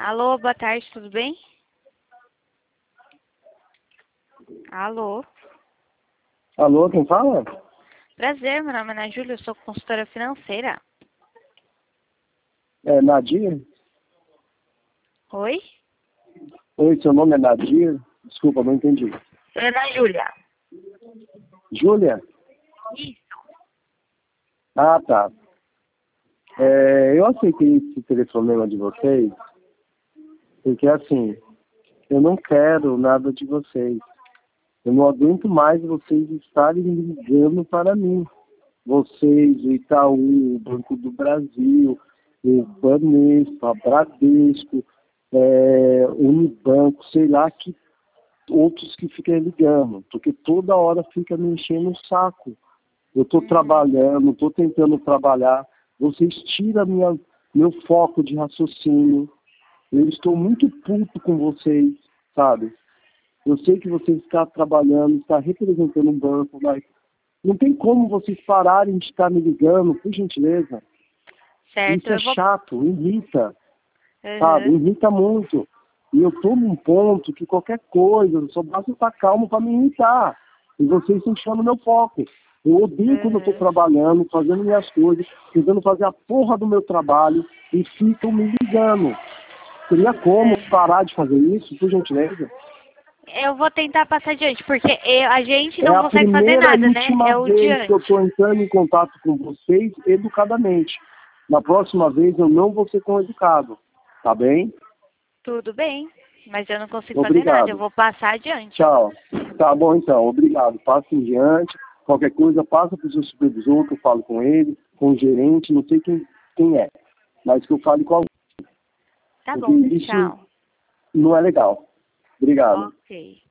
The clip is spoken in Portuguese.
Alô, boa tarde, tudo bem? Alô? Alô, quem fala? Prazer, meu nome é Ana Júlia, eu sou consultora financeira. É Nadir? Oi? Oi, seu nome é Nadir? Desculpa, não entendi. Ana Júlia. Júlia? Isso. Ah, tá. Eu aceitei esse telefonema de vocês porque, assim, eu não quero nada de vocês. Eu não aguento mais vocês estarem ligando para mim. Vocês, o Itaú, o Banco do Brasil, o Banespa, a Bradesco, Unibanco, sei lá, que outros que ficam ligando, porque toda hora fica me enchendo o saco. Eu estou trabalhando, estou tentando trabalhar, vocês tiram meu foco de raciocínio. Eu estou muito puto com vocês, sabe? Eu sei que vocês estão trabalhando, estão representando um banco, mas não tem como vocês pararem de estar me ligando, por gentileza. Certo, Isso é eu vou... chato, irrita, sabe? Irrita muito. E eu estou num ponto que qualquer coisa, só basta estar calmo para me irritar. E vocês estão tirando meu foco. Eu odeio quando eu estou trabalhando, fazendo minhas coisas, tentando fazer a porra do meu trabalho e ficam me ligando. Teria como parar de fazer isso, por gentileza? Eu vou tentar passar adiante, porque a gente É não a consegue fazer primeira e nada, né? última É o vez que eu diante. estou entrando em contato com vocês educadamente. Na próxima vez eu não vou ser tão educado. Tá bem? Tudo bem, mas eu não consigo fazer nada, eu Obrigado. vou passar adiante. Tchau. Tá bom então, obrigado. Passa em diante. Qualquer coisa, passa para o seu supervisor, que eu falo com ele, com o gerente, não sei quem é. Mas que eu fale com alguém. Tá Porque bom, isso tchau. não é legal. Obrigado. Ok.